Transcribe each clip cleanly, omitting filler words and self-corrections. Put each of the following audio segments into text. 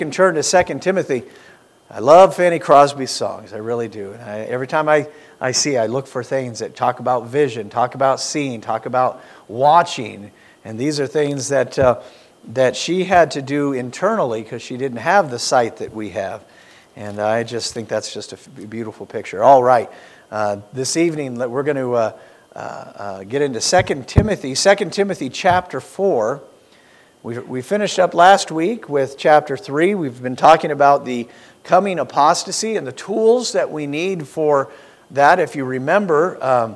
can turn to 2 Timothy. I love Fanny Crosby's songs. I really do. And every time I look for things that talk about vision, talk about seeing, talk about watching. And these are things that she had to do internally because she didn't have the sight that we have. And I just think that's just a beautiful picture. All right. This evening we're going to get into 2 Timothy. 2 Timothy chapter 4. We finished up last week with chapter 3. We've been talking about the coming apostasy and the tools that we need for that. If you remember,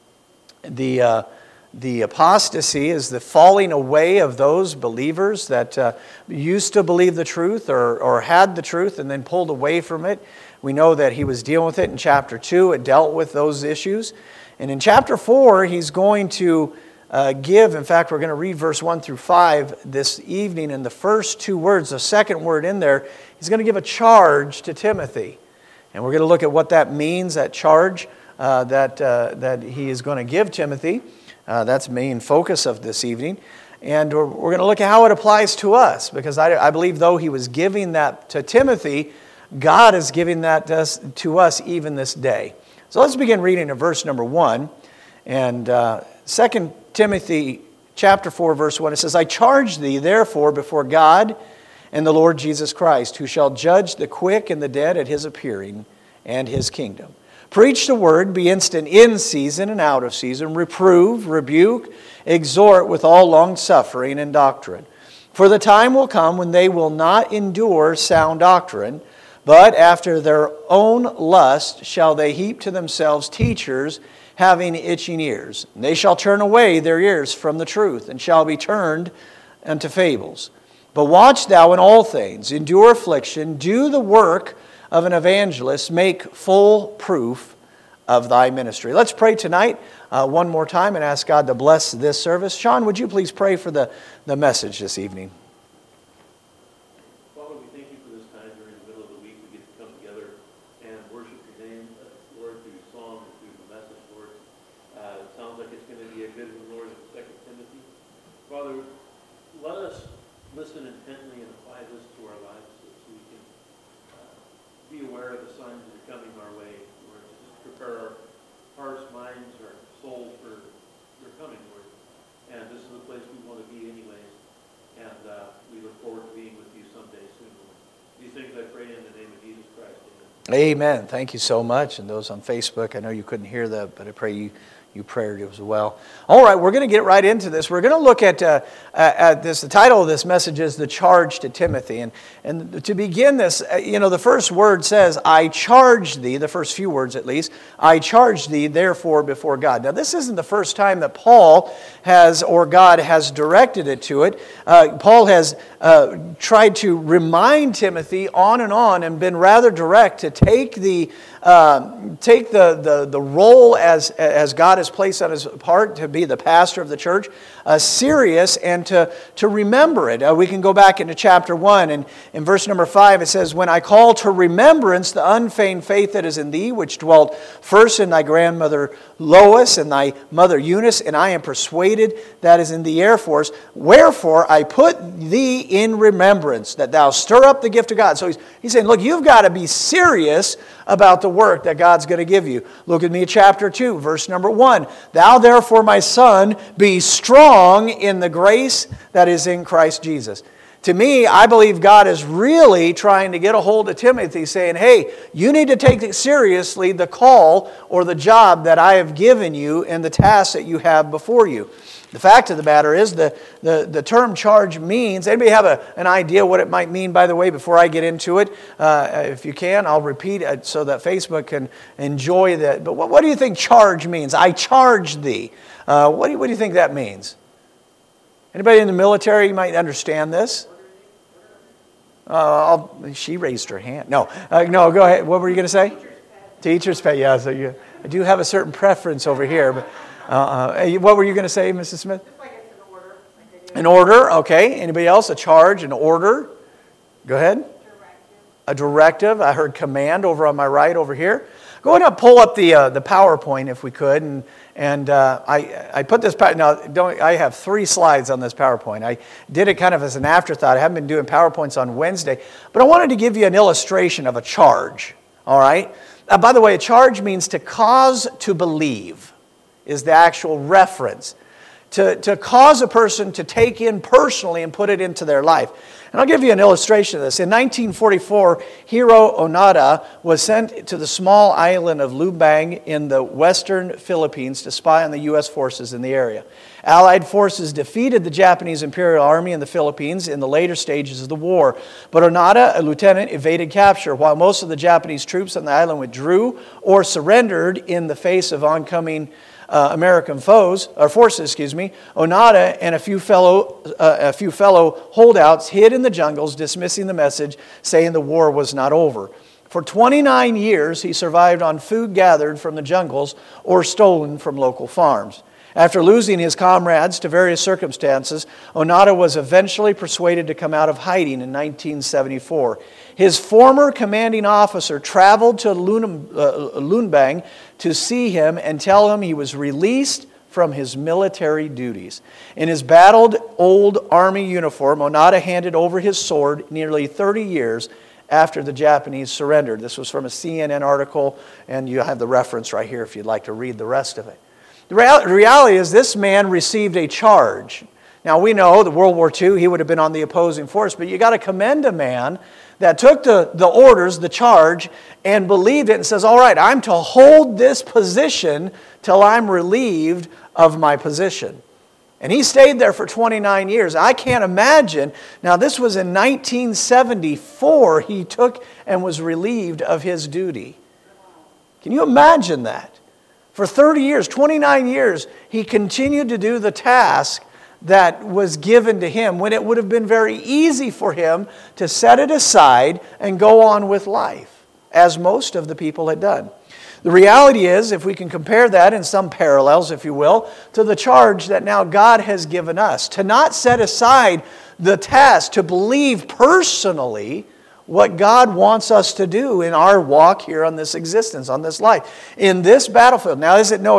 the apostasy is the falling away of those believers that used to believe the truth or had the truth and then pulled away from it. We know that he was dealing with it in chapter 2. It dealt with those issues. And in chapter 4, he's going to give, in fact, we're going to read verse 1 through 5 this evening. And the first two words, the second word in there, he's going to give a charge to Timothy. And we're going to look at what that means, that charge that he is going to give Timothy. That's the main focus of this evening. And we're going to look at how it applies to us. Because I believe though he was giving that to Timothy, God is giving that to us even this day. So let's begin reading at verse number 1. And 2 Timothy chapter 4, verse 1, it says, I charge thee therefore before God and the Lord Jesus Christ, who shall judge the quick and the dead at his appearing and his kingdom. Preach the word, be instant in season and out of season, reprove, rebuke, exhort with all longsuffering and doctrine. For the time will come when they will not endure sound doctrine, but after their own lust shall they heap to themselves teachers having itching ears. And they shall turn away their ears from the truth, and shall be turned unto fables. But watch thou in all things, endure affliction, do the work of an evangelist, make full proof of thy ministry. Let's pray tonight one more time and ask God to bless this service. Sean, would you please pray for the message this evening? Father, we thank you for this time during the middle of the week. We get to come together and worship your name, Lord, through song and through the message, Lord. It sounds like it's going to be a good one, Lord, in 2 Timothy. Father, let us listen intently and apply this to our lives so we can be aware of the signs that are coming our way, Lord. Just prepare our hearts, minds, our souls for your coming, Lord. And this is the place we want to be anyways. And we look forward to being with you someday soon, Lord. These things I pray in the name of Jesus Christ. Amen. Amen. Thank you so much. And those on Facebook, I know you couldn't hear that, but I pray you prayed as well. All right, we're going to get right into this. We're going to look at this. The title of this message is The Charge to Timothy. And to begin this, the first word says, I charge thee, the first few words at least, I charge thee therefore before God. Now, this isn't the first time that Paul has, or God has directed it to it. Paul has tried to remind Timothy on and been rather direct to take the role as God has placed on his heart to be the pastor of the church serious and to remember it. We can go back into chapter 1 and in verse number 5 it says, when I call to remembrance the unfeigned faith that is in thee, which dwelt first in thy grandmother Lois and thy mother Eunice, and I am persuaded that is in the Air Force. Wherefore I put thee in remembrance, that thou stir up the gift of God. So he's saying, look, you've got to be serious about the work that God's going to give you. Look at me at chapter 2, verse number 1. Thou therefore, my son, be strong in the grace that is in Christ Jesus. To me, I believe God is really trying to get a hold of Timothy, saying, hey, you need to take seriously the call or the job that I have given you and the task that you have before you. The fact of the matter is the term charge means, anybody have an idea what it might mean, by the way, before I get into it? If you can, I'll repeat it so that Facebook can enjoy that. But what do you think charge means? I charge thee. What do you think that means? Anybody in the military might understand this? She raised her hand. No, go ahead. What were you going to say? Teacher's pay. Yeah, so I do have a certain preference over here. But what were you going to say, Mrs. Smith? Just like it's an order. An order, okay. Anybody else? A charge, an order? Go ahead. Directive. A directive. I heard command over on my right over here. Go ahead and pull up the PowerPoint if we could. And I put this, I have 3 slides on this PowerPoint. I did it kind of as an afterthought. I haven't been doing PowerPoints on Wednesday. But I wanted to give you an illustration of a charge, all right? By the way, a charge means to cause to believe is the actual reference. To cause a person to take in personally and put it into their life. And I'll give you an illustration of this. In 1944, Hiro Onoda was sent to the small island of Lubang in the western Philippines to spy on the U.S. forces in the area. Allied forces defeated the Japanese Imperial Army in the Philippines in the later stages of the war. But Onoda, a lieutenant, evaded capture. While most of the Japanese troops on the island withdrew or surrendered in the face of oncoming American forces, Onoda and a few fellow holdouts hid in the jungles, dismissing the message, saying the war was not over. For 29 years, he survived on food gathered from the jungles or stolen from local farms. After losing his comrades to various circumstances, Onoda was eventually persuaded to come out of hiding in 1974. His former commanding officer traveled to Lunbang to see him and tell him he was released from his military duties. In his battled old army uniform, Onoda handed over his sword nearly 30 years after the Japanese surrendered. This was from a CNN article, and you have the reference right here if you'd like to read the rest of it. The reality is this man received a charge. Now we know that World War II, he would have been on the opposing force, but you got to commend a man that took the orders, the charge, and believed it and says, all right, I'm to hold this position till I'm relieved of my position. And he stayed there for 29 years. I can't imagine. Now this was in 1974 he took and was relieved of his duty. Can you imagine that? For 30 years, 29 years, he continued to do the task that was given to him when it would have been very easy for him to set it aside and go on with life, as most of the people had done. The reality is, if we can compare that in some parallels, if you will, to the charge that now God has given us, to not set aside the task, to believe personally what God wants us to do in our walk here on this existence, on this life, in this battlefield. Now,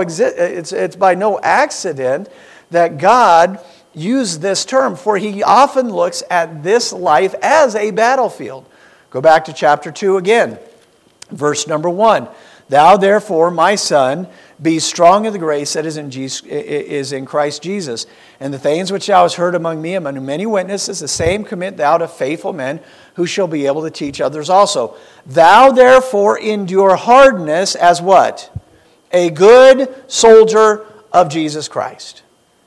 it's by no accident that God used this term, for he often looks at this life as a battlefield. Go back to chapter 2 again, verse number 1. Thou therefore, my son, be strong in the grace that is in Christ Jesus. And the things which thou hast heard among me, among many witnesses, the same commit thou to faithful men, who shall be able to teach others also. Thou therefore endure hardness as what? A good soldier of Jesus Christ.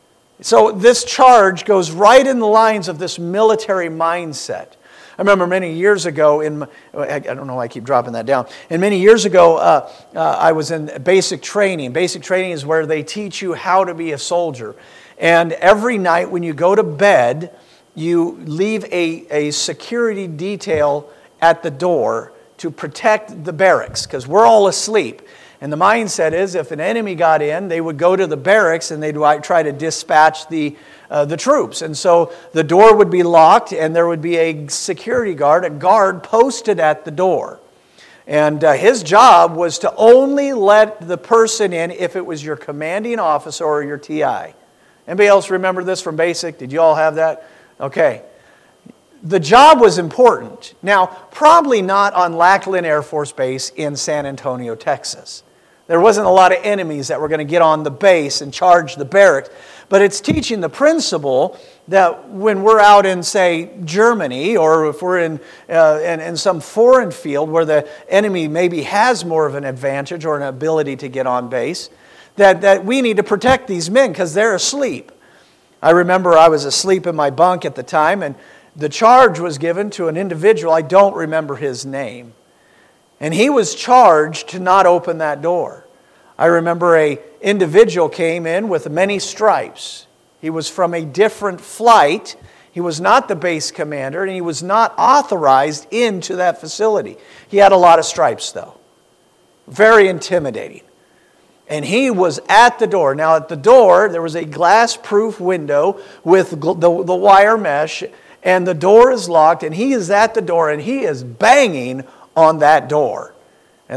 So this charge goes right in the lines of this military mindset. I remember many years ago, I don't know why I keep dropping that down. And many years ago, I was in basic training. Basic training is where they teach you how to be a soldier. And every night when you go to bed, you leave a security detail at the door to protect the barracks, because we're all asleep. And the mindset is if an enemy got in, they would go to the barracks and they'd try to dispatch the troops. And so the door would be locked and there would be a security guard, a guard posted at the door. And his job was to only let the person in if it was your commanding officer or your TI. Anybody else remember this from basic? Did you all have that? Okay. The job was important. Now, probably not on Lackland Air Force Base in San Antonio, Texas. There wasn't a lot of enemies that were going to get on the base and charge the barracks. But it's teaching the principle that when we're out in, say, Germany, or if we're in some foreign field where the enemy maybe has more of an advantage or an ability to get on base, that we need to protect these men because they're asleep. I remember I was asleep in my bunk at the time, and the charge was given to an individual. I don't remember his name. And he was charged to not open that door. I remember an individual came in with many stripes. He was from a different flight. He was not the base commander, and he was not authorized into that facility. He had a lot of stripes, though. Very intimidating. And he was at the door. Now, at the door, there was a glass-proof window with the wire mesh, and the door is locked, and he is at the door, and he is banging on that door. And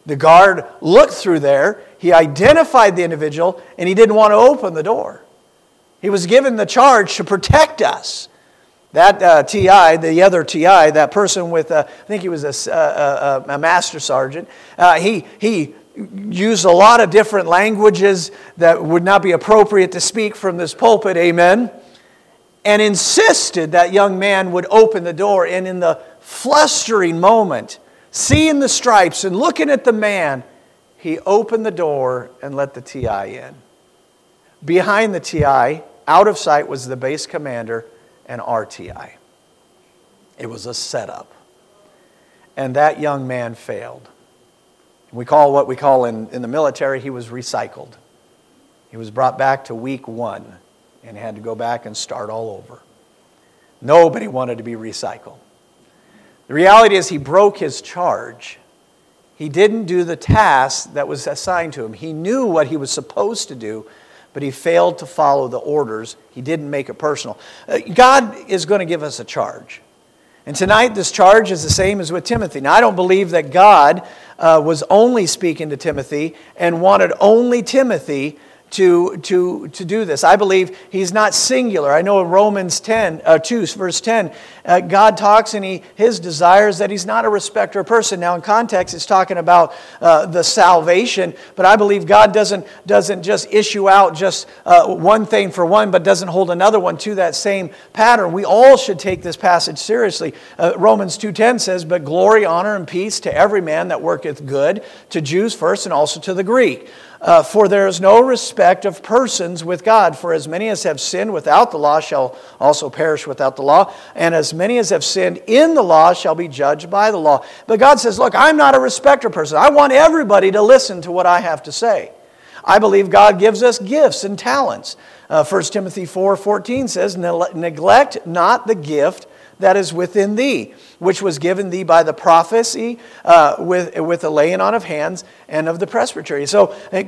The guard looked through there, he identified the individual, and he didn't want to open the door. He was given the charge to protect us. That TI, the other TI, that person with, I think he was a master sergeant, he used a lot of different languages that would not be appropriate to speak from this pulpit, amen, and insisted that young man would open the door. And in the flustering moment, seeing the stripes and looking at the man, he opened the door and let the TI in. Behind the TI, out of sight, was the base commander and RTI. It was a setup. And that young man failed. We call what we call in the military, he was recycled. He was brought back to week 1 and had to go back and start all over. Nobody wanted to be recycled. The reality is he broke his charge. He didn't do the task that was assigned to him. He knew what he was supposed to do, but he failed to follow the orders. He didn't make it personal. God is going to give us a charge. And tonight, this charge is the same as with Timothy. Now, I don't believe that God was only speaking to Timothy and wanted only Timothy to do this. I believe he's not singular. I know in Romans 2, verse 10, God talks and his desire is that he's not a respecter of person. Now in context, it's talking about the salvation, but I believe God doesn't just issue out just one thing for one, but doesn't hold another one to that same pattern. We all should take this passage seriously. Romans 2:10 says, "But glory, honor, and peace to every man that worketh good, to Jews first and also to the Greek. For there is no respect of persons with God. For as many as have sinned without the law shall also perish without the law. And as many as have sinned in the law shall be judged by the law." But God says, look, I'm not a respecter of persons. I want everybody to listen to what I have to say. I believe God gives us gifts and talents. 1 Timothy 4:14 says, "Neglect not the gift that is within thee, which was given thee by the prophecy with the laying on of hands and of the presbytery." So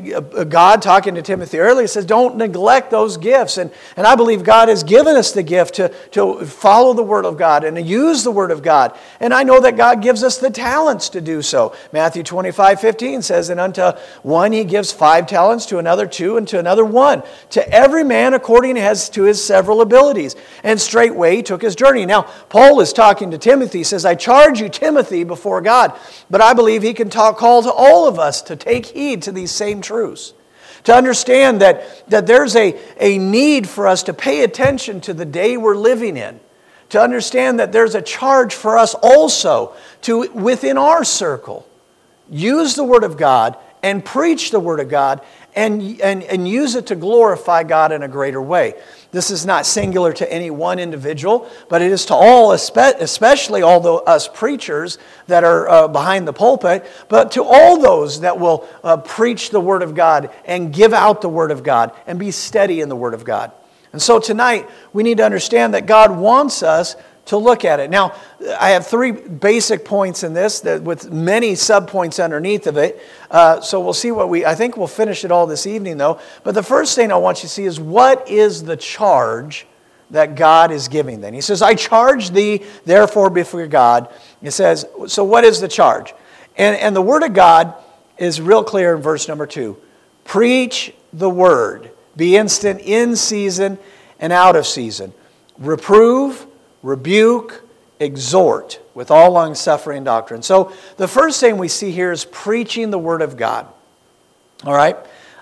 God, talking to Timothy earlier, says don't neglect those gifts. And I believe God has given us the gift to follow the Word of God and to use the Word of God. And I know that God gives us the talents to do so. Matthew 25:15 says, "And unto one he gives 5 talents, to another 2, and to another 1. To every man according as to his several abilities. And straightway he took his journey." Now, Paul is talking to Timothy. He says, "I charge you, Timothy, before God." But I believe he can call to all of us to take heed to these same truths. To understand that there's a need for us to pay attention to the day we're living in. To understand that there's a charge for us also to, within our circle, use the Word of God and preach the Word of God and use it to glorify God in a greater way. This is not singular to any one individual, but it is to all, especially all us preachers that are behind the pulpit, but to all those that will preach the Word of God and give out the Word of God and be steady in the Word of God. And so tonight, we need to understand that God wants us to look at it. Now, I have 3 basic points in this with many subpoints underneath of it. So we'll see I think we'll finish it all this evening though. But the first thing I want you to see is what is the charge that God is giving then. He says, "I charge thee therefore before God." He says, so what is the charge? And the Word of God is real clear in verse number 2. Preach the Word. Be instant in season and out of season. Reprove, rebuke, exhort with all long-suffering doctrine. So the first thing we see here is preaching the Word of God. All right?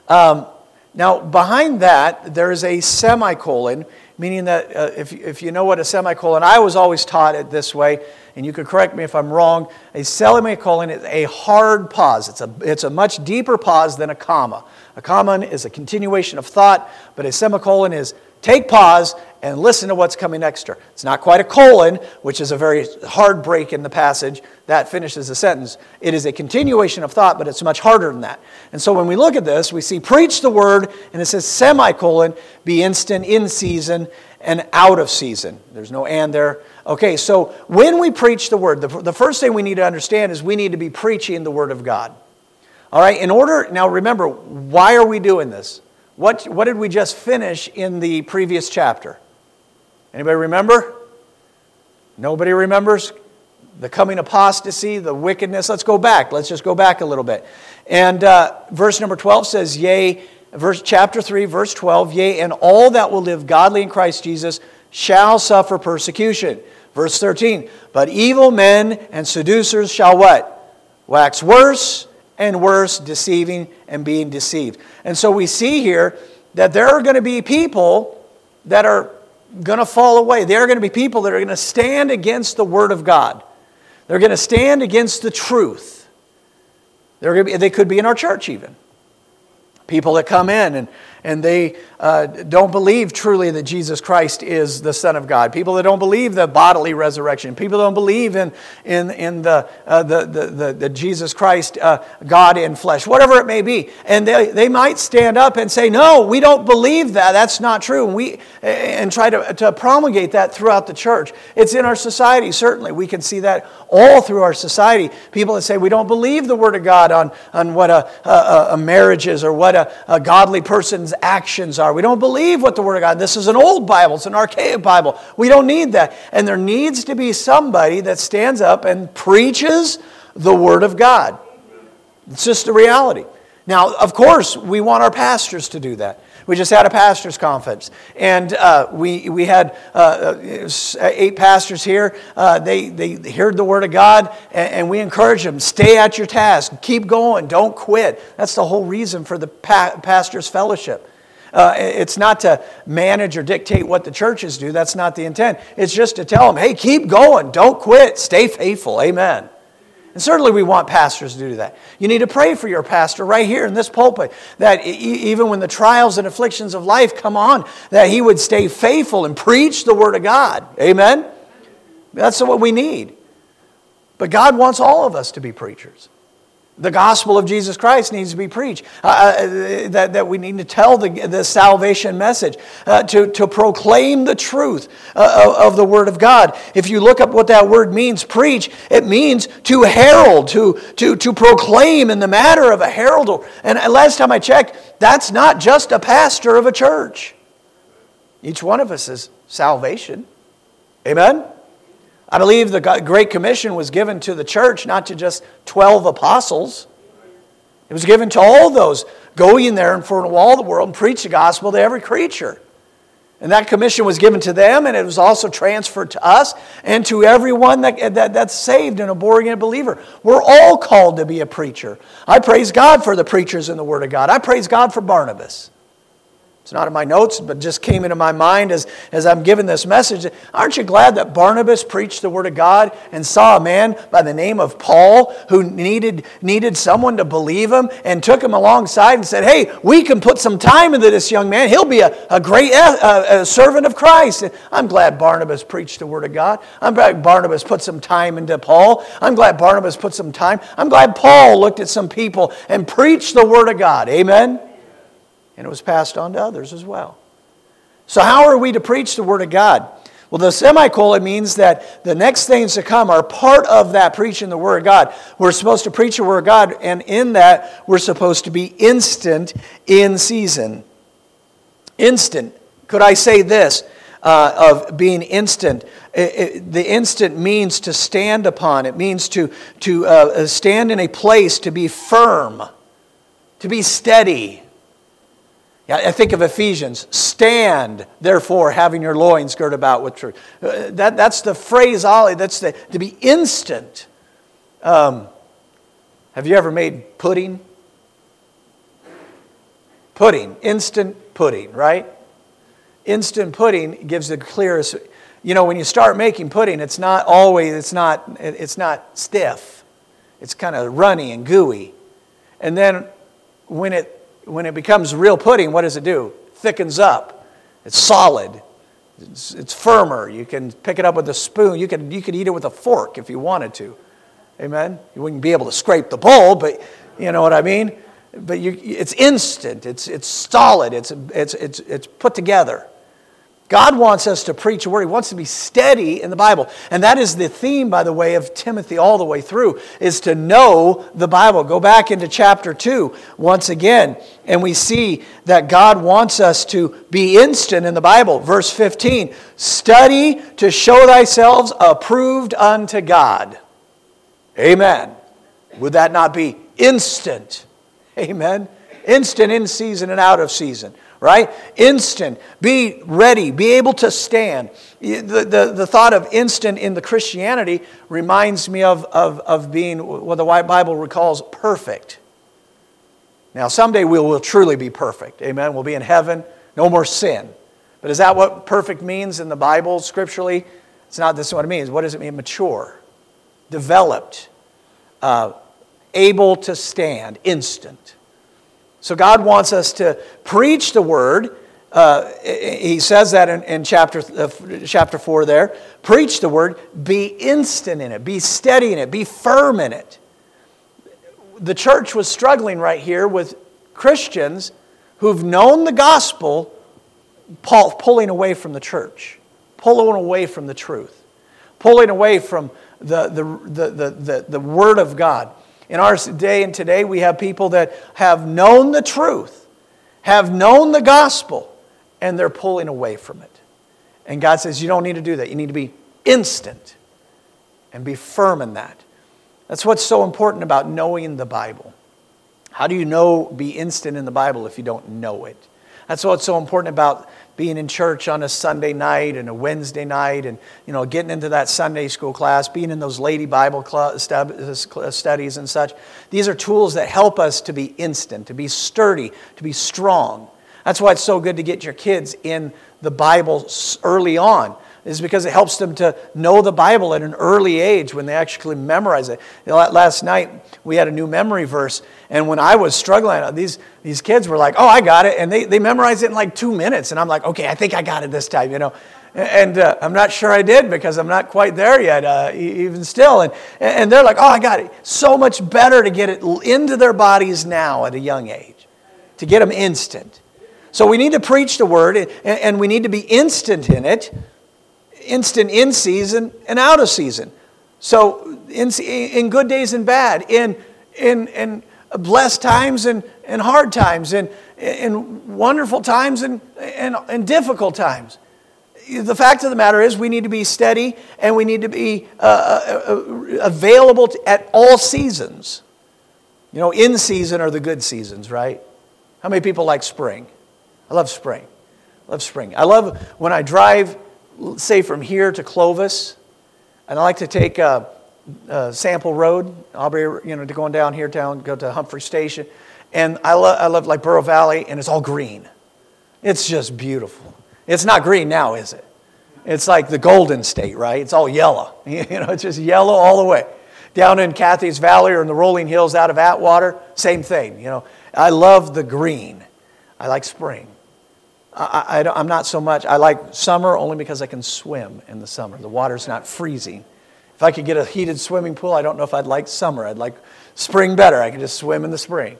Now, behind that, there is a semicolon, meaning that if you know what a semicolon, I was always taught it this way, and you could correct me if I'm wrong, a semicolon is a hard pause. It's a much deeper pause than a comma. A comma is a continuation of thought, but a semicolon is take pause and listen to what's coming next to her. It's not quite a colon, which is a very hard break in the passage. That finishes the sentence. It is a continuation of thought, but it's much harder than that. And so when we look at this, we see preach the Word, and it says semicolon, be instant in season and out of season. There's no and there. Okay, so when we preach the Word, the first thing we need to understand is we need to be preaching the Word of God. All right, now remember, why are we doing this? What did we just finish in the previous chapter? Anybody remember? Nobody remembers? the coming apostasy, the wickedness. Let's go back. Let's just go back a little bit. And verse number 12 says, yea, chapter 3, verse 12, yea, and all that will live godly in Christ Jesus shall suffer persecution. Verse 13, but evil men and seducers shall what? Wax worse and worse, deceiving and being deceived. And so we see here that there are going to be people that are going to fall away. There are going to be people that are going to stand against the Word of God. They're going to stand against the truth. They could be in our church even. People that come in and they don't believe truly that Jesus Christ is the Son of God. People that don't believe the bodily resurrection. People that don't believe in the Jesus Christ, God in flesh. Whatever it may be. And they might stand up and say, no, we don't believe that. That's not true. And try to promulgate that throughout the church. It's in our society, certainly. We can see that all through our society. People that say we don't believe the Word of God on what a marriage is or what a godly person's actions are. We don't believe what the Word of God. This is an old Bible. It's an archaic Bible. We don't need that. And there needs to be somebody that stands up and preaches the Word of God. It's just a reality. Now, of course, we want our pastors to do that. We just had a pastors' conference, and we had 8 pastors here. They heard the Word of God, and we encourage them, stay at your task, keep going, don't quit. That's the whole reason for the pastors' fellowship. It's not to manage or dictate what the churches do. That's not the intent. It's just to tell them, hey, keep going, don't quit, stay faithful. Amen. And certainly we want pastors to do that. You need to pray for your pastor right here in this pulpit, that even when the trials and afflictions of life come on, that he would stay faithful and preach the Word of God. Amen? That's what we need. But God wants all of us to be preachers. The gospel of Jesus Christ needs to be preached. That we need to tell the salvation message. To proclaim the truth of the Word of God. If you look up what that word means, preach, it means to herald, to proclaim in the manner of a herald. And last time I checked, that's not just a pastor of a church. Each one of us is salvation. Amen? I believe the Great Commission was given to the church, not to just 12 apostles. It was given to all those. Go in there and for all the world and preach the gospel to every creature. And that commission was given to them, and it was also transferred to us and to everyone that's saved and a born-again believer. We're all called to be a preacher. I praise God for the preachers in the Word of God. I praise God for Barnabas. It's not in my notes, but just came into my mind as I'm giving this message. Aren't you glad that Barnabas preached the Word of God and saw a man by the name of Paul who needed someone to believe him and took him alongside and said, hey, we can put some time into this young man. He'll be a great servant of Christ. And I'm glad Barnabas preached the Word of God. I'm glad Barnabas put some time into Paul. I'm glad Barnabas put some time. I'm glad Paul looked at some people and preached the Word of God. Amen? And it was passed on to others as well. So how are we to preach the Word of God? Well, the semicolon means that the next things to come are part of that preaching the Word of God. We're supposed to preach the Word of God, and in that, we're supposed to be instant in season. Instant. Could I say this of being instant? The instant means to stand upon. It means to stand in a place, to be firm, to be steady. I think of Ephesians, stand, therefore, having your loins girt about with truth. That's the phraseology, that's to be instant. Have you ever made pudding? Pudding, instant pudding, right? Instant pudding gives the clearest, when you start making pudding, it's not stiff. It's kind of runny and gooey. And then when it becomes real pudding, what does it do? Thickens up. It's solid. It's firmer. You can pick it up with a spoon. You could eat it with a fork if you wanted to. Amen? You wouldn't be able to scrape the bowl, but you know what I mean? But it's instant. It's solid. It's put together. God wants us to preach a word. He wants to be steady in the Bible. And that is the theme, by the way, of Timothy all the way through, is to know the Bible. Go back into chapter 2 once again, and we see that God wants us to be instant in the Bible. Verse 15, study to show thyself approved unto God. Amen. Would that not be instant? Amen. Instant in season and out of season, right? Instant. Be ready. Be able to stand. The thought of instant in the Christianity reminds me of being what the Bible calls perfect. Now, someday we will truly be perfect. Amen. We'll be in heaven. No more sin. But is that what perfect means in the Bible, scripturally? It's not. This is what it means. What does it mean? Mature. Developed. Able to stand. Instant. So God wants us to preach the Word. He says that in chapter 4 there. Preach the Word. Be instant in it. Be steady in it. Be firm in it. The church was struggling right here with Christians who've known the gospel pulling away from the church. Pulling away from the truth. Pulling away from the Word of God. In our day and today, we have people that have known the truth, have known the gospel, and they're pulling away from it. And God says, you don't need to do that. You need to be instant and be firm in that. That's what's so important about knowing the Bible. How do you be instant in the Bible if you don't know it? That's what's so important about being in church on a Sunday night and a Wednesday night and, getting into that Sunday school class, being in those lady Bible studies and such. These are tools that help us to be instant, to be sturdy, to be strong. That's why it's so good to get your kids in the Bible early on, is because it helps them to know the Bible at an early age when they actually memorize it. Last night, we had a new memory verse, and when I was struggling, these kids were like, oh, I got it, and they memorized it in like 2 minutes, and I'm like, okay, I think I got it this time, And I'm not sure I did because I'm not quite there yet, even still. And they're like, oh, I got it. So much better to get it into their bodies now at a young age, to get them instant. So we need to preach the Word, and we need to be instant in it. Instant in season and out of season. So in good days and bad, in blessed times and hard times, in wonderful times and difficult times. The fact of the matter is we need to be steady and we need to be available at all seasons. In season are the good seasons, right? How many people like spring? I love spring. I love when I drive, say from here to Clovis, and I like to take Sample Road, Aubrey, to going down here town, go to Humphrey Station, and I love like Burro Valley, and it's all green. It's just beautiful. It's not green now, is it? It's like the Golden State, right? It's all yellow. It's just yellow all the way. Down in Cathy's Valley or in the rolling hills out of Atwater, same thing. I love the green. I like spring. I'm not so much. I like summer only because I can swim in the summer. The water's not freezing. If I could get a heated swimming pool, I don't know if I'd like summer. I'd like spring better. I could just swim in the spring.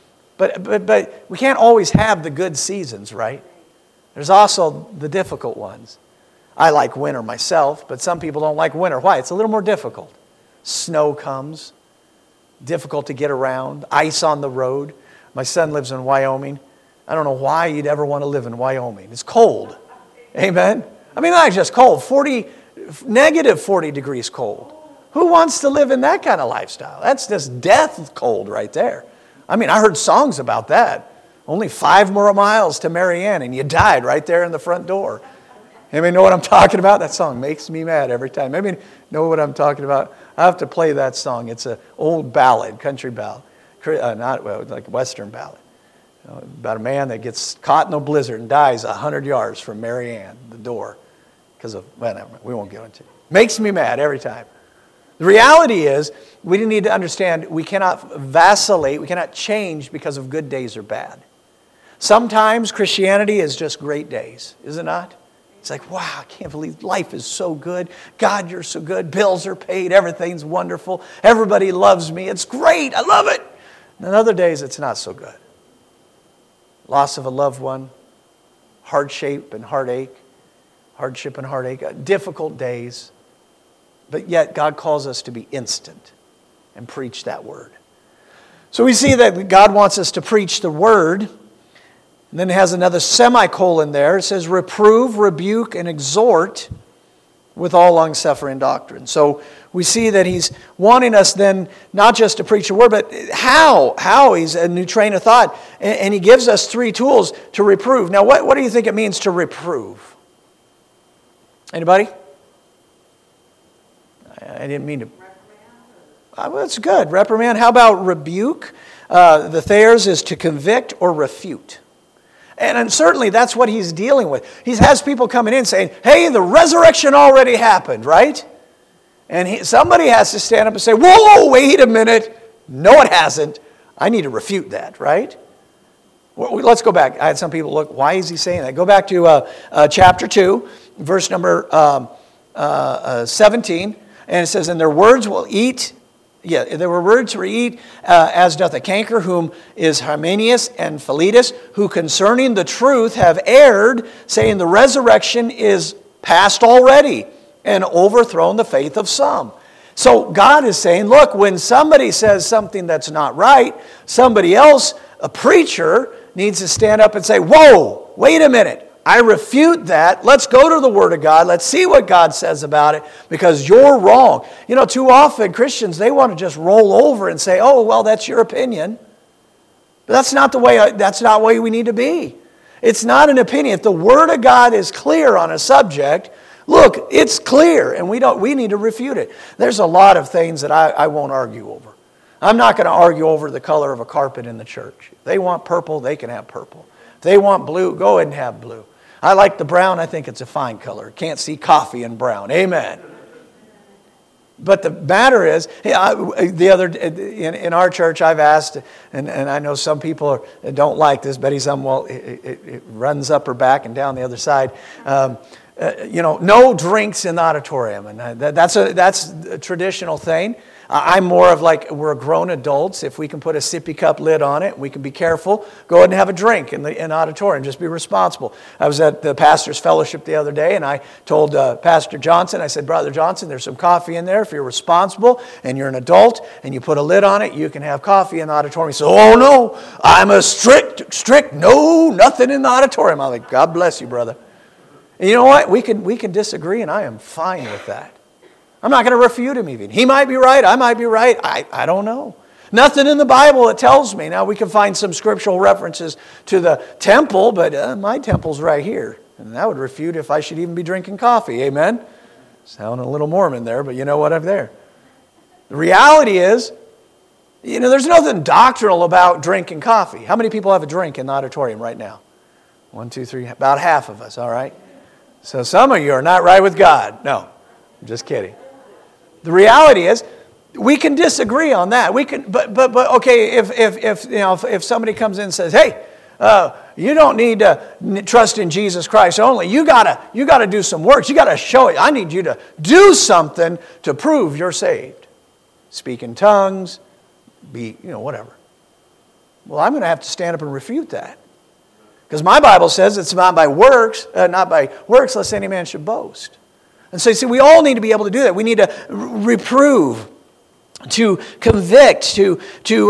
But we can't always have the good seasons, right? There's also the difficult ones. I like winter myself, but some people don't like winter. Why? It's a little more difficult. Snow comes, difficult to get around, ice on the road. My son lives in Wyoming. I don't know why you'd ever want to live in Wyoming. It's cold. Amen? I mean, not just cold. Negative 40 degrees cold. Who wants to live in that kind of lifestyle? That's just death cold right there. I mean, I heard songs about that. Only 5 more miles to Marianne, and you died right there in the front door. Anybody know what I'm talking about? That song makes me mad every time. Maybe know what I'm talking about. I have to play that song. It's an old ballad, country ballad. Like Western ballad. About a man that gets caught in a blizzard and dies 100 yards from Marianne, the door, because of, we won't get into it. Makes me mad every time. The reality is, we need to understand we cannot vacillate, we cannot change because of good days or bad. Sometimes Christianity is just great days, is it not? It's like, wow, I can't believe life is so good. God, you're so good. Bills are paid. Everything's wonderful. Everybody loves me. It's great. I love it. And on other days, it's not so good. Loss of a loved one, hardship and heartache, difficult days. But yet God calls us to be instant and preach that word. So we see that God wants us to preach the word. And then it has another semicolon there. It says reprove, rebuke, and exhort with all long-suffering doctrine. So we see that he's wanting us then not just to preach the word, but how he's a new train of thought. And he gives us 3 tools to reprove. Now, what do you think it means to reprove? Anybody? I didn't mean to. Well, that's good. Reprimand. How about rebuke? The Thayers is to convict or refute. And certainly that's what he's dealing with. He has people coming in saying, hey, the resurrection already happened, right? And somebody has to stand up and say, whoa, wait a minute. No, it hasn't. I need to refute that, right? Well, let's go back. I had some people look, why is he saying that? Go back to chapter 2, verse number 17. And it says, and their words will eat. Yeah, there were words to eat, as doth a canker, whom is Hymenaeus and Philetus, who concerning the truth have erred, saying the resurrection is past already, and overthrown the faith of some. So God is saying, look, when somebody says something that's not right, somebody else, a preacher, needs to stand up and say, whoa, wait a minute. I refute that. Let's go to the Word of God. Let's see what God says about it, because you're wrong. You know, too often Christians, they want to just roll over and say, oh, well, that's your opinion. But that's not the way we need to be. It's not an opinion. If the Word of God is clear on a subject, look, it's clear, and we need to refute it. There's a lot of things that I won't argue over. I'm not going to argue over the color of a carpet in the church. If they want purple, they can have purple. If they want blue, go ahead and have blue. I like the brown. I think it's a fine color. Can't see coffee in brown. Amen. But the matter is, in our church, I've asked, and I know some people don't like this. Betty, it runs up her back and down the other side. No drinks in the auditorium, and that's a traditional thing. I'm more of like, we're grown adults. If we can put a sippy cup lid on it, we can be careful. Go ahead and have a drink in the auditorium. Just be responsible. I was at the pastor's fellowship the other day, and I told Pastor Johnson, I said, Brother Johnson, there's some coffee in there. If you're responsible and you're an adult and you put a lid on it, you can have coffee in the auditorium. He said, oh no, I'm a strict, no, nothing in the auditorium. I'm like, God bless you, brother. And you know what? We can disagree, and I am fine with that. I'm not going to refute him even. He might be right. I might be right. I don't know. Nothing in the Bible that tells me. Now, we can find some scriptural references to the temple, but my temple's right here. And that would refute if I should even be drinking coffee. Amen? Sounding a little Mormon there, but you know what? I'm there. The reality is, there's nothing doctrinal about drinking coffee. How many people have a drink in the auditorium right now? 1, 2, 3, about half of us, all right? So some of you are not right with God. No, I'm just kidding. The reality is, we can disagree on that. We can, but okay. If somebody comes in and says, "Hey, you don't need to trust in Jesus Christ only. You gotta do some works. You gotta show it. I need you to do something to prove you're saved. Speak in tongues, whatever." Well, I'm going to have to stand up and refute that, because my Bible says it's not by works, lest any man should boast. And so, you see, we all need to be able to do that. We need to reprove, to convict, to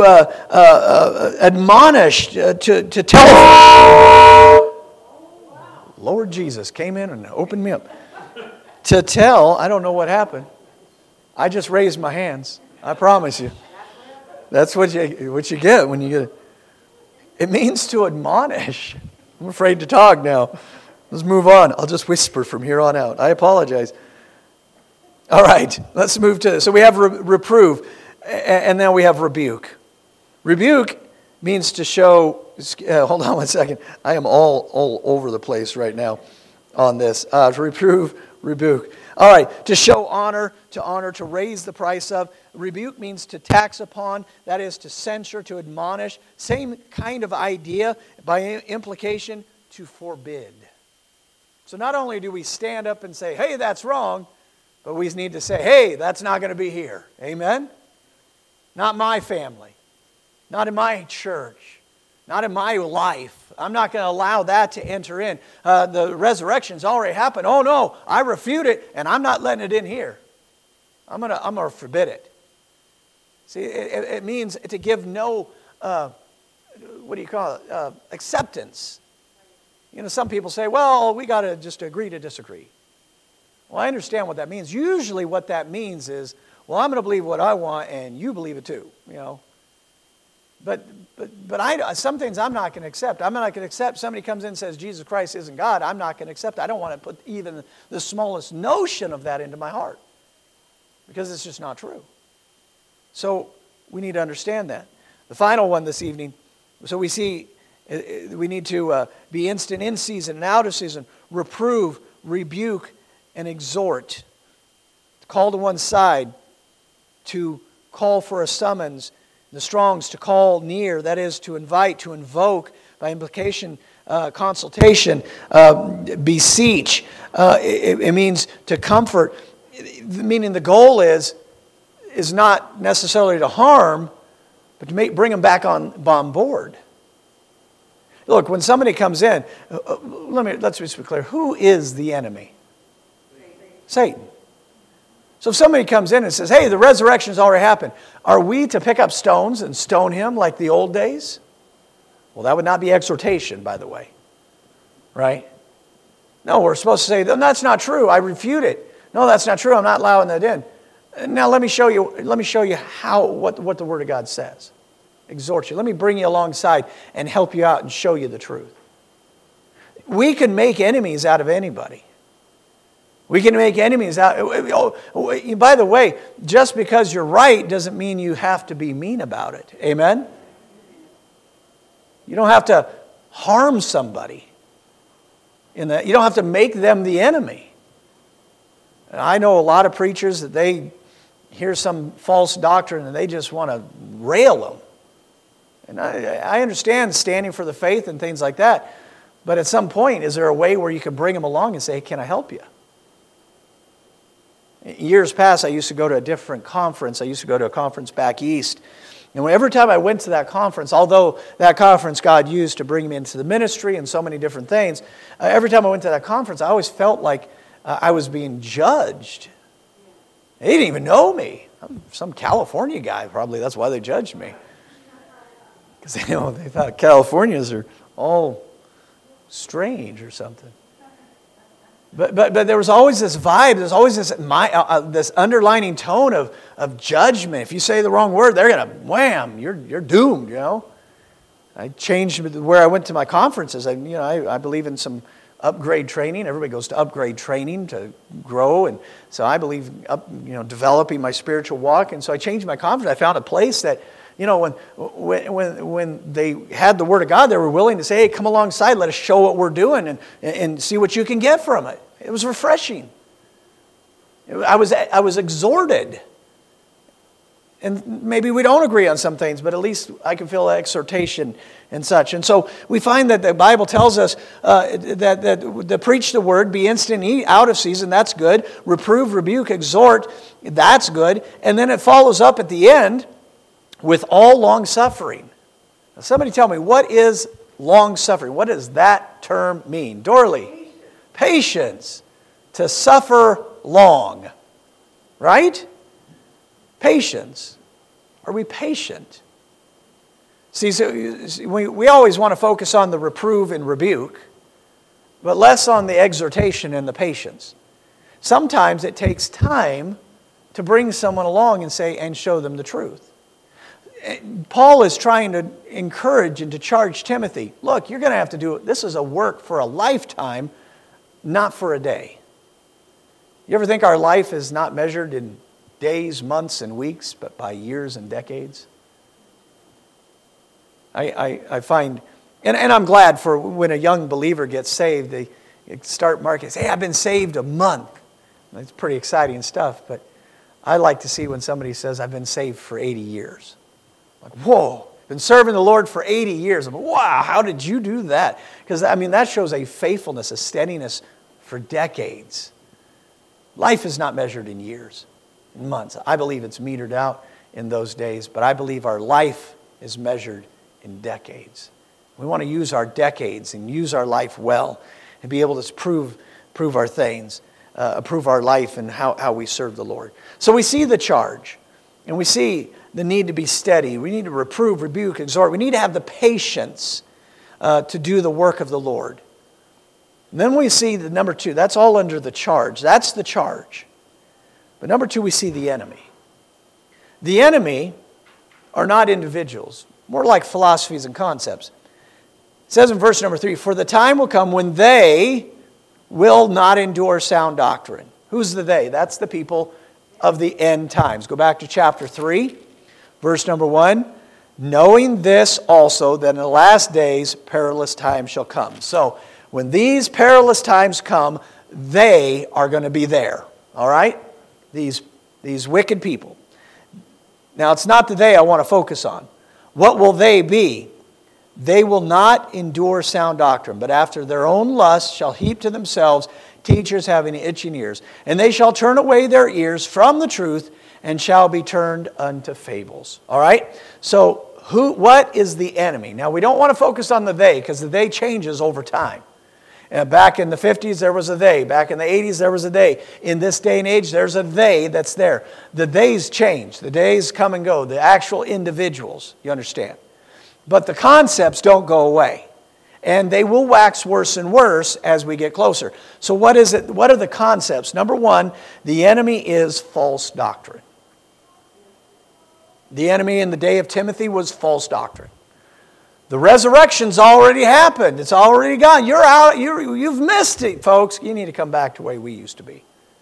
admonish, to tell. Lord Jesus came in and opened me up. To tell, I don't know what happened. I just raised my hands. I promise you. That's what you get when you get it. It means to admonish. I'm afraid to talk now. Let's move on. I'll just whisper from here on out. I apologize. All right, let's move to, so we have reprove, and then we have rebuke. Rebuke means to show, hold on one second. I am all over the place right now on this. To reprove, rebuke. All right, to show honor, to raise the price of. Rebuke means to tax upon, that is to censure, to admonish. Same kind of idea, by implication, to forbid. So not only do we stand up and say, hey, that's wrong, but we need to say, hey, that's not going to be here. Amen? Not my family. Not in my church. Not in my life. I'm not going to allow that to enter in. The resurrection's already happened. Oh no, I refute it, and I'm not letting it in here. I'm going to forbid it. See, it means to give no, acceptance. Some people say, well, we got to just agree to disagree. Well, I understand what that means. Usually what that means is, well, I'm going to believe what I want and you believe it too, you know. But some things I'm not going to accept. I'm not going to accept somebody comes in and says Jesus Christ isn't God. I'm not going to accept it. I don't want to put even the smallest notion of that into my heart because it's just not true. So we need to understand that. The final one this evening, so we see we need to be instant in season and out of season, reprove, rebuke, and exhort. To call to one side, to call for a summons. The Strong's to call near, that is to invite, to invoke, by implication, consultation, beseech. It means to comfort, meaning the goal is not necessarily to harm, but to bring them back on board. Look, when somebody comes in, let's be clear. Who is the enemy? Satan. So if somebody comes in and says, hey, the resurrection's already happened, are we to pick up stones and stone him like the old days? Well, that would not be exhortation, by the way. Right? No, we're supposed to say, that's not true. I refute it. No, that's not true. I'm not allowing that in. Now let me show you what the Word of God says. Exhort you. Let me bring you alongside and help you out and show you the truth. We can make enemies out of anybody. We can make enemies out. By the way, just because you're right doesn't mean you have to be mean about it. Amen? You don't have to harm somebody. You don't have to make them the enemy. And I know a lot of preachers that they hear some false doctrine and they just want to rail them. And I understand standing for the faith and things like that. But at some point, is there a way where you can bring them along and say, hey, can I help you? Years past, I used to go to a different conference. I used to go to a conference back east. And every time I went to that conference, although that conference God used to bring me into the ministry and so many different things, every time I went to that conference, I always felt like I was being judged. They didn't even know me. I'm some California guy, probably. That's why they judged me. Because they thought Californians are all strange or something. But there was always this vibe, there's always this underlining tone of judgment. If you say the wrong word, they're going to wham, you're doomed, you know. I changed where I went to my conferences. I believe in some upgrade training. Everybody goes to upgrade training to grow, and so I believe developing my spiritual walk. And so I changed my conference. I found a place that, when they had the Word of God, they were willing to say, hey, come alongside, let us show what we're doing and see what you can get from it. It was refreshing. I was exhorted. And maybe we don't agree on some things, but at least I can feel exhortation and such. And so we find that the Bible tells us that preach the Word, be instant, out of season, that's good. Reprove, rebuke, exhort, that's good. And then it follows up at the end with all long-suffering. Now somebody tell me, what is long-suffering? What does that term mean? Dorley? Patience. To suffer long. Right? Patience. Are we patient? See, so we always want to focus on the reprove and rebuke, but less on the exhortation and the patience. Sometimes it takes time to bring someone along and show them the truth. Paul is trying to encourage and to charge Timothy, look, you're going to have to do it. This is a work for a lifetime, not for a day. You ever think our life is not measured in days, months, and weeks, but by years and decades? I find, and I'm glad for when a young believer gets saved, they start marking, say, hey, I've been saved a month. That's pretty exciting stuff, but I like to see when somebody says, I've been saved for 80 years. Like, whoa, been serving the Lord for 80 years. I'm like, wow, how did you do that? Because, that shows a faithfulness, a steadiness for decades. Life is not measured in years, in months. I believe it's metered out in those days, but I believe our life is measured in decades. We want to use our decades and use our life well and be able to prove our things, prove our life and how we serve the Lord. So we see the charge, and we see the need to be steady. We need to reprove, rebuke, exhort. We need to have the patience to do the work of the Lord. And then we see the number 2. That's all under the charge. That's the charge. But number 2, we see the enemy. The enemy are not individuals, more like philosophies and concepts. It says in verse number 3, for the time will come when they will not endure sound doctrine. Who's the they? That's the people of the end times. Go back to chapter 3, verse number 1. Knowing this also, that in the last days perilous times shall come. So, when these perilous times come, they are going to be there. All right? These wicked people. Now, it's not the they I want to focus on. What will they be? They will not endure sound doctrine, but after their own lust shall heap to themselves teachers having itching ears. And they shall turn away their ears from the truth and shall be turned unto fables. All right? So, what is the enemy? Now, we don't want to focus on the they, because the they changes over time. Back in the 50s, there was a they. Back in the 80s, there was a they. In this day and age, there's a they that's there. The theys change. The days come and go. The actual individuals, you understand. But the concepts don't go away. And they will wax worse and worse as we get closer. So what is it? What are the concepts? Number 1, the enemy is false doctrine. The enemy in the day of Timothy was false doctrine. The resurrection's already happened. It's already gone. You're out. You've missed it, folks. You need to come back to the way we used to be.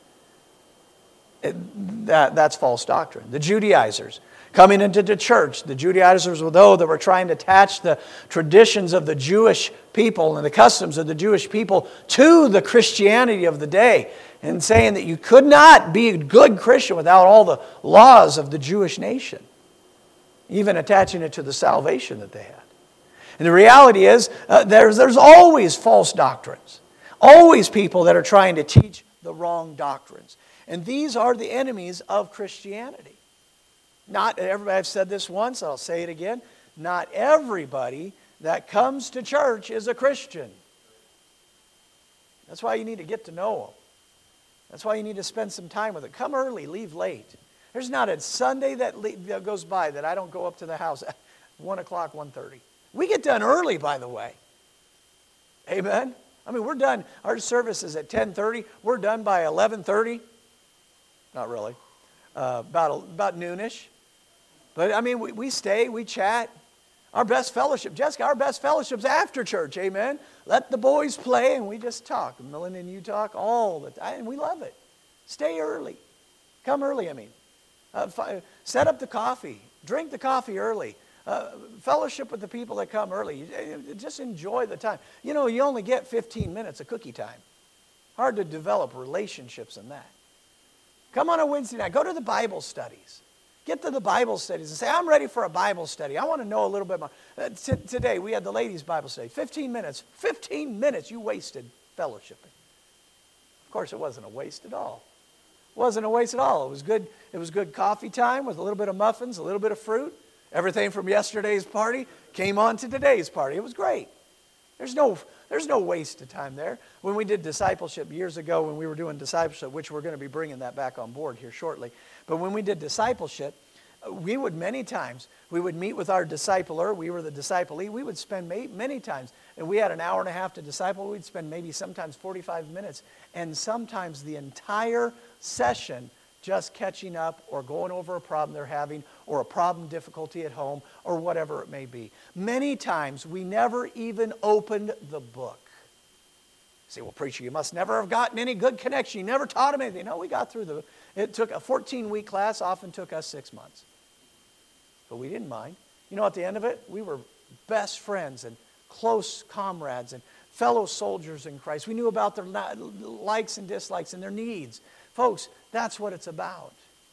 That's false doctrine. The Judaizers coming into the church. The Judaizers were those that were trying to attach the traditions of the Jewish people and the customs of the Jewish people to the Christianity of the day, and saying that you could not be a good Christian without all the laws of the Jewish nation, even attaching it to the salvation that they had. And the reality is, there's always false doctrines. Always people that are trying to teach the wrong doctrines. And these are the enemies of Christianity. Not everybody, I've said this once, I'll say it again. Not everybody that comes to church is a Christian. That's why you need to get to know them. That's why you need to spend some time with them. Come early, leave late. There's not a Sunday that goes by that I don't go up to the house at 1 o'clock, 1:30. We get done early, by the way. Amen? I mean, we're done. Our service is at 10:30. We're done by 11:30. Not really. About noonish. But, I mean, we stay, we chat. Our best fellowship, Jessica, our best fellowship's after church, amen? Let the boys play and we just talk. Melinda and you talk all the time, and we love it. Stay early. Come early, I mean. Set up the coffee. Drink the coffee early. Fellowship with the people that come early. Just enjoy the time. You know, you only get 15 minutes of cookie time. Hard to develop relationships in that. Come on a Wednesday night. Go to the Bible studies. Get to the Bible studies and say, I'm ready for a Bible study. I want to know a little bit more. Today, we had the ladies' Bible study. 15 minutes. 15 minutes you wasted fellowshipping. Of course, it wasn't a waste at all. It wasn't a waste at all. It was good coffee time with a little bit of muffins, a little bit of fruit. Everything from yesterday's party came on to today's party. It was great. There's no waste of time there. When we did discipleship years ago, when we were doing discipleship, which we're going to be bringing that back on board here shortly, but when we did discipleship, we would meet with our discipler. We were the disciplee. We would spend many times, and we had an hour and a half to disciple. We'd spend maybe sometimes 45 minutes, and sometimes the entire session just catching up or going over a problem they're having or a problem difficulty at home or whatever it may be. Many times we never even opened the book. You say, well, preacher, you must never have gotten any good connection. You never taught them anything. No, we got through it took a 14-week class, often took us 6 months. But we didn't mind. You know, at the end of it, we were best friends and close comrades and fellow soldiers in Christ. We knew about their likes and dislikes and their needs. Folks, that's what it's about.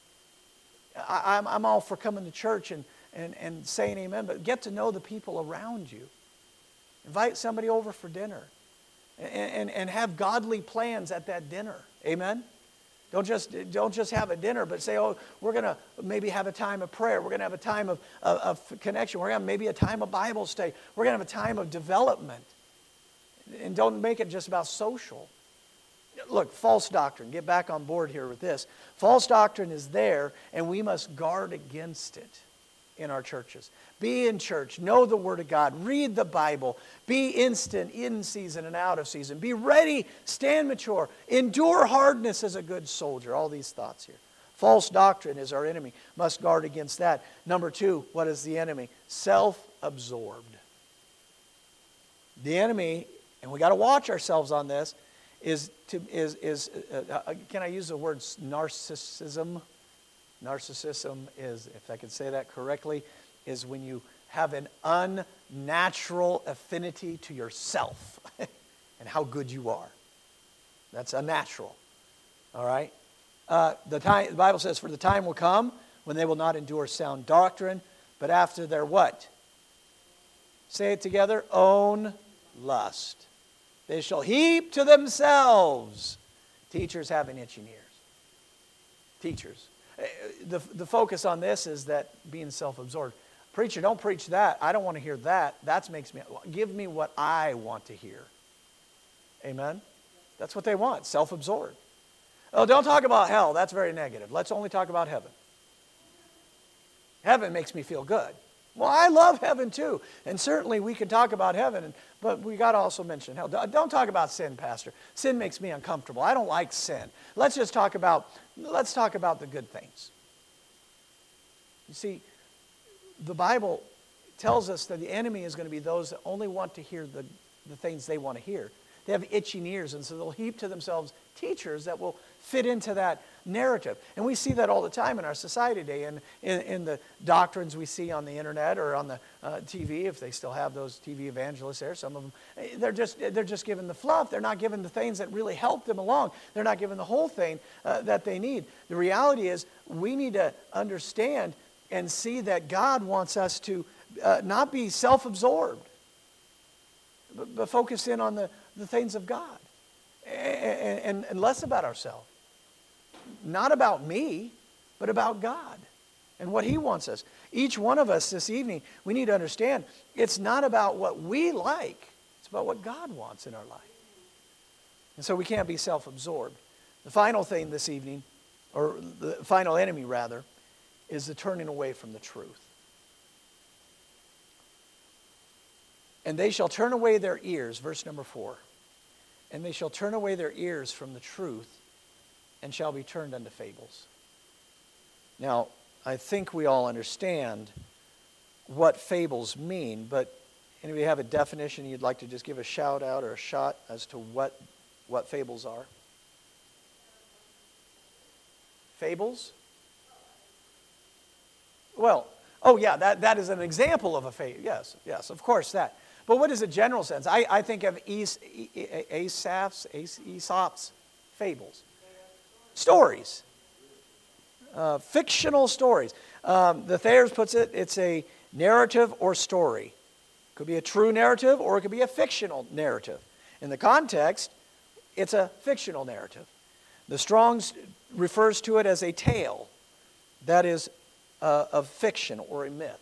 I'm all for coming to church and saying amen, but get to know the people around you. Invite somebody over for dinner and have godly plans at that dinner. Amen? Don't just have a dinner, but say, oh, we're going to maybe have a time of prayer. We're going to have a time of connection. We're going to have maybe a time of Bible study. We're going to have a time of development. And don't make it just about social. Look, false doctrine. Get back on board here with this. False doctrine is there, and we must guard against it. in our churches. Be in church. Know the Word of God. Read the Bible. Be instant in season and out of season. Be ready. Stand mature. Endure hardness as a good soldier. All these thoughts here. False doctrine is our enemy. Must guard against that. Number 2, what is the enemy? Self-absorbed. The enemy, and we got to watch ourselves on this, can I use the word narcissism? Narcissism is, if I can say that correctly, is when you have an unnatural affinity to yourself and how good you are. That's unnatural. All right? The Bible says, for the time will come when they will not endure sound doctrine, but after their what? Say it together. Own lust. They shall heap to themselves teachers having itching ears. Teachers. The focus on this is that being self-absorbed. Preacher, don't preach that. I don't want to hear that. That makes me... Give me what I want to hear. Amen? That's what they want. Self-absorbed. Oh, don't talk about hell. That's very negative. Let's only talk about heaven. Heaven makes me feel good. Well, I love heaven too. And certainly we can talk about heaven, but we got to also mention hell. Don't talk about sin, Pastor. Sin makes me uncomfortable. I don't like sin. Let's talk about the good things. You see, the Bible tells us that the enemy is going to be those that only want to hear the things they want to hear. They have itching ears, and so they'll heap to themselves teachers that will fit into that narrative. And we see that all the time in our society today, and in the doctrines we see on the internet or on the TV, if they still have those TV evangelists there. Some of them, they're just given the fluff. They're not given the things that really help them along. They're not given the whole thing that they need. The reality is we need to understand and see that God wants us to not be self-absorbed, but focus in on the things of God and less about ourselves. Not about me, but about God and what He wants us. Each one of us this evening, we need to understand it's not about what we like. It's about what God wants in our life. And so we can't be self-absorbed. The final thing this evening, or the final enemy rather, is the turning away from the truth. And they shall turn away their ears, verse number 4. And they shall turn away their ears from the truth and shall be turned unto fables. Now, I think we all understand what fables mean, but anybody have a definition you'd like to just give a shout out or a shot as to what fables are? Fables? Well, oh yeah, that is an example of a fable. Yes, of course that. But what is a general sense? I think of Aesop's fables. Stories. Fictional stories. The Thayers puts it, it's a narrative or story. It could be a true narrative or it could be a fictional narrative. In the context, it's a fictional narrative. The Strong's refers to it as a tale that is of fiction or a myth.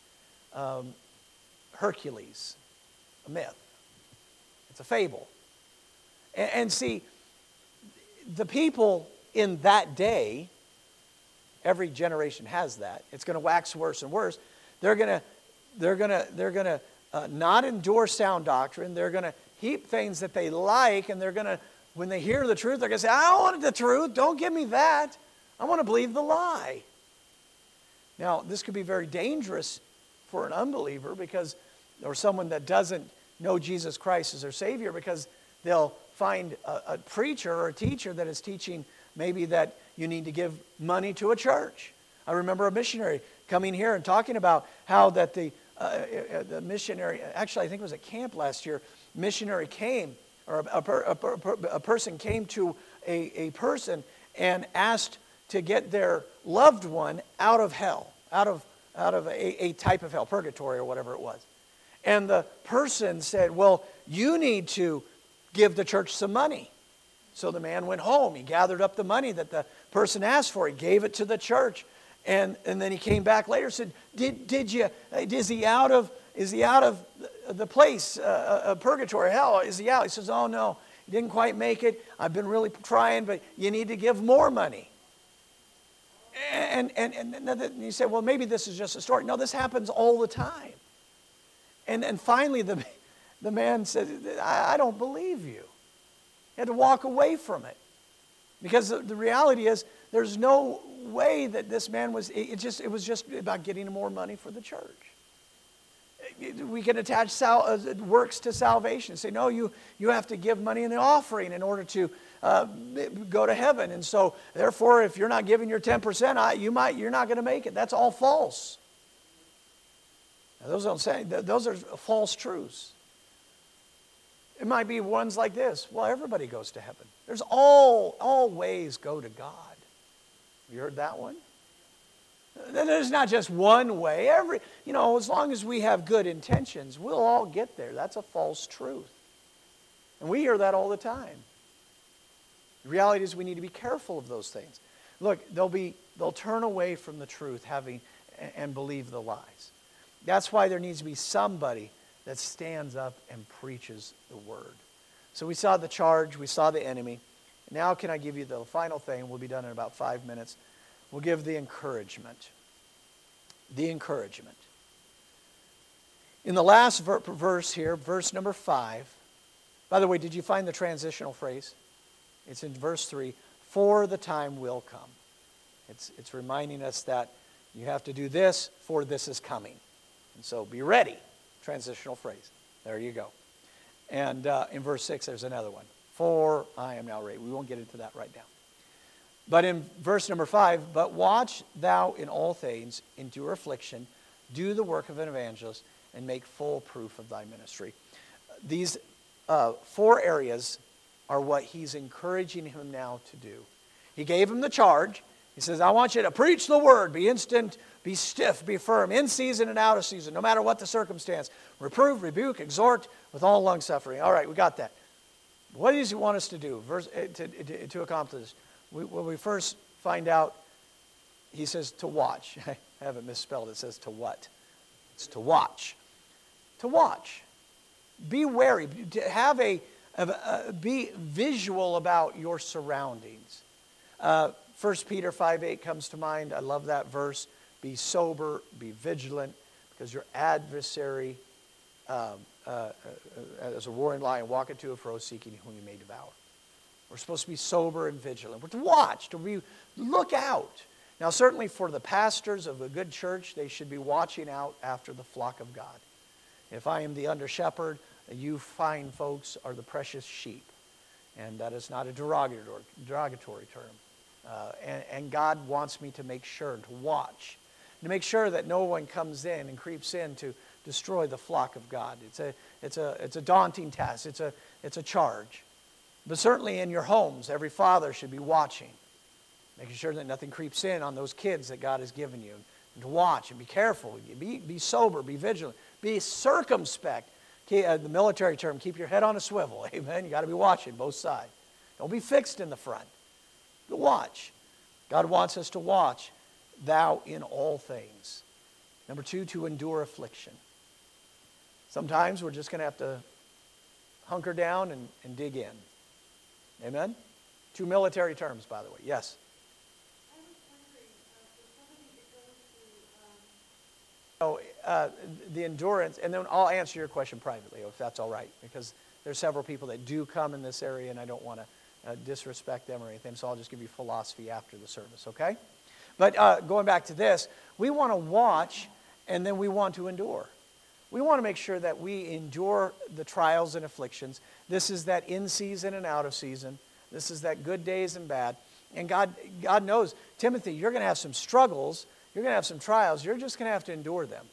Hercules, a myth. It's a fable. And see, the people in that day, every generation has that. It's going to wax worse and worse. They're going to not endure sound doctrine. They're going to heap things that they like, and they're going to, when they hear the truth, they're going to say, I don't want the truth. Don't give me that. I want to believe the lie. Now, this could be very dangerous for an unbeliever or someone that doesn't know Jesus Christ as their Savior, because they'll find a preacher or a teacher that is teaching maybe that you need to give money to a church. I remember a missionary coming here and talking about how that the missionary, actually I think it was at camp last year, missionary came, or a person came to a person and asked to get their loved one out of hell, out of a type of hell, purgatory or whatever it was. And the person said, well, you need to give the church some money. So the man went home. He gathered up the money that the person asked for. He gave it to the church. And then he came back later and said, is he out of the place, purgatory, hell? Is he out? He says, oh no, he didn't quite make it. I've been really trying, but you need to give more money. And you say, well, maybe this is just a story. No, this happens all the time. And finally, the man said, I don't believe you. He had to walk away from it. Because the reality is, there's no way that this man was, it was just about getting more money for the church. We can attach works to salvation. Say, no, you have to give money in the offering in order to go to heaven. And so, therefore, if you're not giving your 10%, you're not going to make it. That's all false. Now, those are false truths. It might be ones like this. Well, everybody goes to heaven. There's all ways go to God. Have you heard that one? There's not just one way. As long as we have good intentions, we'll all get there. That's a false truth. And we hear that all the time. The reality is we need to be careful of those things. Look, they'll turn away from the truth and believe the lies. That's why there needs to be somebody that stands up and preaches the word. So we saw the charge, we saw the enemy. Now can I give you the final thing? We'll be done in about 5 minutes. We'll give the encouragement. The encouragement. In the last verse here, verse number 5. By the way, did you find the transitional phrase? It's in verse 3. For the time will come. It's reminding us that you have to do this, for this is coming. And so be ready. Transitional phrase. There you go. And in verse 6, there's another one. For I am now ready. We won't get into that right now. But in verse number 5, but watch thou in all things, endure affliction, do the work of an evangelist, and make full proof of thy ministry. These 4 areas are what he's encouraging him now to do. He gave him the charge. He says, I want you to preach the word, be instant, be stiff, be firm, in season and out of season, no matter what the circumstance. Reprove, rebuke, exhort with all long suffering. All right, we got that. What does he want us to do to accomplish this? When we first find out, he says to watch. I haven't misspelled it. It says to what? It's to watch. To watch. Be wary. Be visual about your surroundings. 1 Peter 5:8 comes to mind. I love that verse. Be sober, be vigilant, because your adversary, as a roaring lion, walketh to and fro, seeking whom he may devour. We're supposed to be sober and vigilant. We're to watch, look out. Now, certainly for the pastors of a good church, they should be watching out after the flock of God. If I am the under shepherd, you fine folks are the precious sheep. And that is not a derogatory term. And God wants me to make sure, to watch, to make sure that no one comes in and creeps in to destroy the flock of God. It's a daunting task. It's a charge. But certainly in your homes, every father should be watching, making sure that nothing creeps in on those kids that God has given you. And to watch and be careful. Be sober, be vigilant, be circumspect. The military term, keep your head on a swivel. Amen. You got to be watching both sides. Don't be fixed in the front. But watch. God wants us to watch. Thou in all things. Number 2, to endure affliction. Sometimes we're just going to have to hunker down and dig in. Amen? 2 military terms, by the way. Yes? I was wondering, for somebody that goes to... The endurance, and then I'll answer your question privately, if that's all right, because there's several people that do come in this area, and I don't want to disrespect them or anything, so I'll just give you philosophy after the service, okay? But going back to this, we want to watch, and then we want to endure. We want to make sure that we endure the trials and afflictions. This is that in season and out of season. This is that good days and bad. And God knows, Timothy, you're going to have some struggles. You're going to have some trials. You're just going to have to endure them.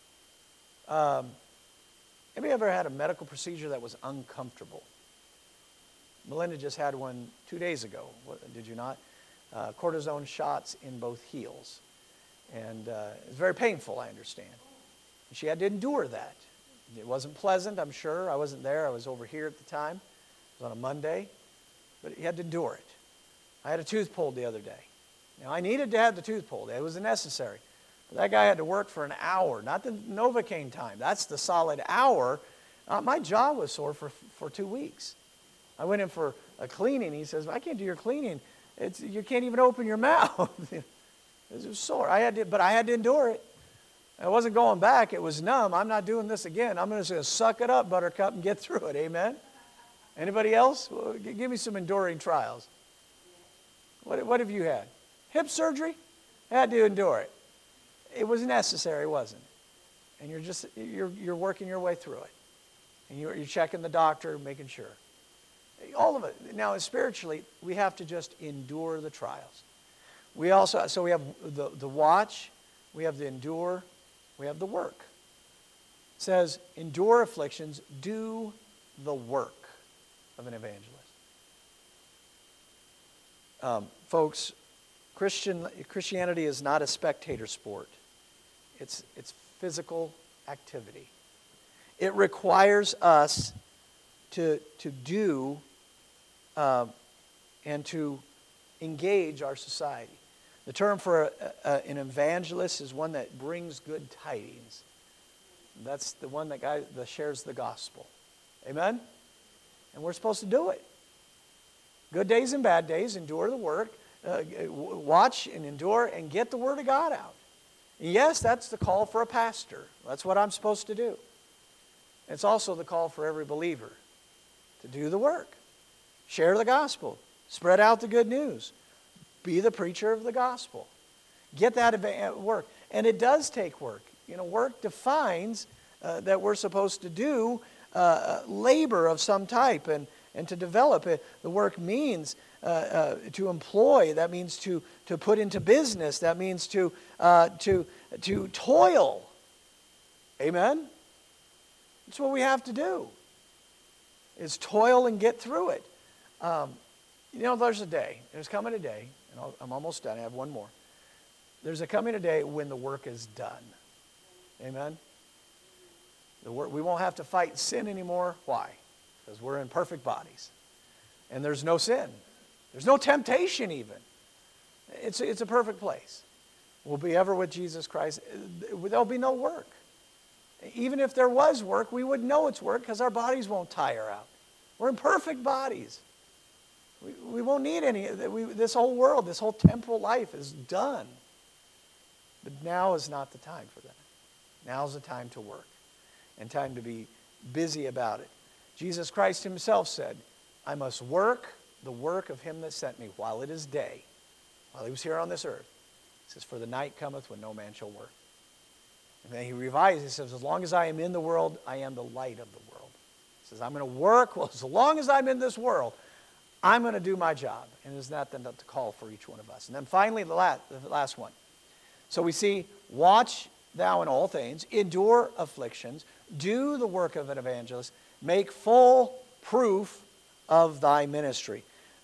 Anybody ever had a medical procedure that was uncomfortable? Melinda just had one 2 days ago. Did you not? Cortisone shots in both heels. And it's very painful, I understand. She had to endure that. It wasn't pleasant, I'm sure. I wasn't there. I was over here at the time. It was on a Monday. But he had to endure it. I had a tooth pulled the other day. Now, I needed to have the tooth pulled. It was necessary. But that guy had to work for an hour, not the Novocaine time. That's the solid hour. My jaw was sore for 2 weeks. I went in for a cleaning. He says, I can't do your cleaning. You can't even open your mouth. It was sore. But I had to endure it. I wasn't going back. It was numb. I'm not doing this again. I'm just going to suck it up, Buttercup, and get through it. Amen? Anybody else? Well, give me some enduring trials. What have you had? Hip surgery? I had to endure it. It was necessary, wasn't it? And you're working your way through it. And you're checking the doctor, making sure. All of it. Now, spiritually, we have to just endure the trials. We have the watch, we have the endure, we have the work. It says, endure afflictions, do the work of an evangelist. Folks, Christianity is not a spectator sport. It's physical activity. It requires us to do and to engage our society. The term for an evangelist is one that brings good tidings. That's the one that shares the gospel. Amen? And we're supposed to do it. Good days and bad days, endure the work, watch and endure and get the word of God out. And yes, that's the call for a pastor. That's what I'm supposed to do. It's also the call for every believer to do the work. Share the gospel. Spread out the good news. Be the preacher of the gospel. Get that work. And it does take work. Work defines that we're supposed to do labor of some type and to develop it. The work means to employ. That means to put into business. That means to toil. Amen? That's what we have to do, is toil and get through it. There's coming a day, and I'm almost done, I have one more. There's coming a day when the work is done. Amen? We won't have to fight sin anymore. Why? Because we're in perfect bodies. And there's no sin. There's no temptation even. It's a perfect place. We'll be ever with Jesus Christ. There'll be no work. Even if there was work, we wouldn't know it's work because our bodies won't tire out. We're in perfect bodies. We won't need any. This whole world, this whole temporal life is done. But now is not the time for that. Now's the time to work and time to be busy about it. Jesus Christ himself said, I must work the work of him that sent me while it is day, while he was here on this earth. He says, for the night cometh when no man shall work. And then he revised, he says, as long as I am in the world, I am the light of the world. He says, I'm going to work, well, as long as I'm in this world, I'm going to do my job. And isn't that the call for each one of us? And then finally, the last one. So we see, watch thou in all things, endure afflictions, do the work of an evangelist, make full proof of thy ministry.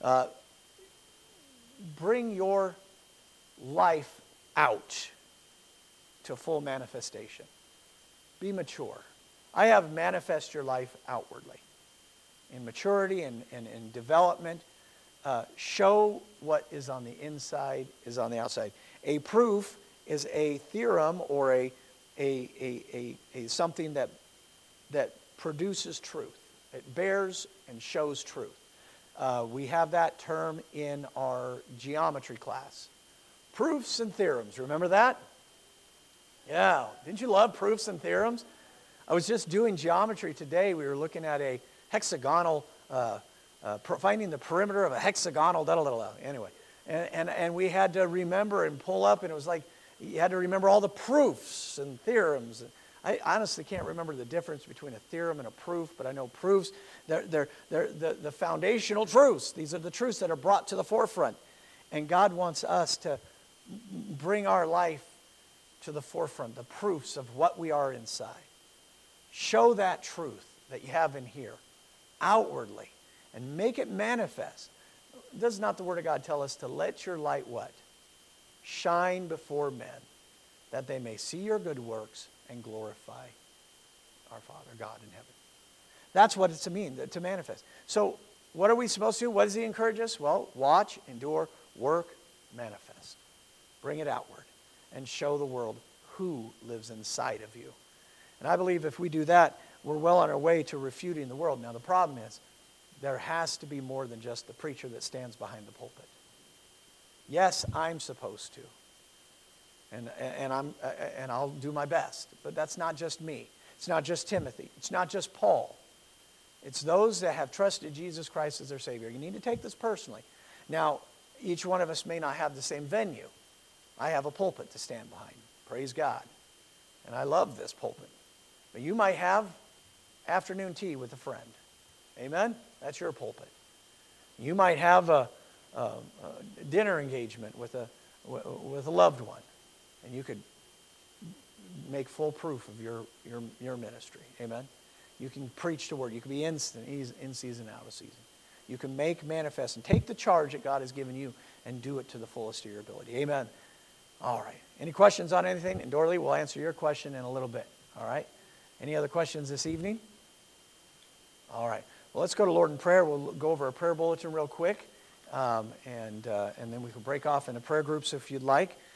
Bring your life out to full manifestation. Be mature. I have manifest your life outwardly. In maturity and in development, show what is on the inside is on the outside. A proof is a theorem or a something that produces truth. It bears and shows truth. We have that term in our geometry class. Proofs and theorems. Remember that? Yeah. Didn't you love proofs and theorems? I was just doing geometry today. We were looking at a hexagonal, finding the perimeter of a hexagonal, anyway. And we had to remember and pull up, and it was like you had to remember all the proofs and theorems. I honestly can't remember the difference between a theorem and a proof, but I know proofs, they're the foundational truths. These are the truths that are brought to the forefront. And God wants us to bring our life to the forefront, the proofs of what we are inside. Show that truth that you have in here outwardly and make it manifest. Does not the Word of God tell us to let your light what? Shine before men, that they may see your good works and glorify our Father, God in heaven. That's what it's to mean, to manifest. So what are we supposed to do? What does he encourage us? Well, watch, endure, work, manifest. Bring it outward and show the world who lives inside of you. And I believe if we do that, we're well on our way to refuting the world. Now the problem is, there has to be more than just the preacher that stands behind the pulpit. Yes, I'm supposed to. and I'll do my best. But that's not just me. It's not just Timothy. It's not just Paul. It's those that have trusted Jesus Christ as their Savior. You need to take this personally. Now, each one of us may not have the same venue. I have a pulpit to stand behind. Praise God. And I love this pulpit. But you might have afternoon tea with a friend. Amen? That's your pulpit. You might have a dinner engagement with a loved one. And you could make full proof of your ministry. Amen? You can preach the word. You can be in season, out of season. You can make manifest and take the charge that God has given you and do it to the fullest of your ability. Amen. All right. Any questions on anything? And Dorley will answer your question in a little bit. All right. Any other questions this evening? All right. Well, let's go to Lord in prayer. We'll go over a prayer bulletin real quick. And then we can break off into prayer groups if you'd like.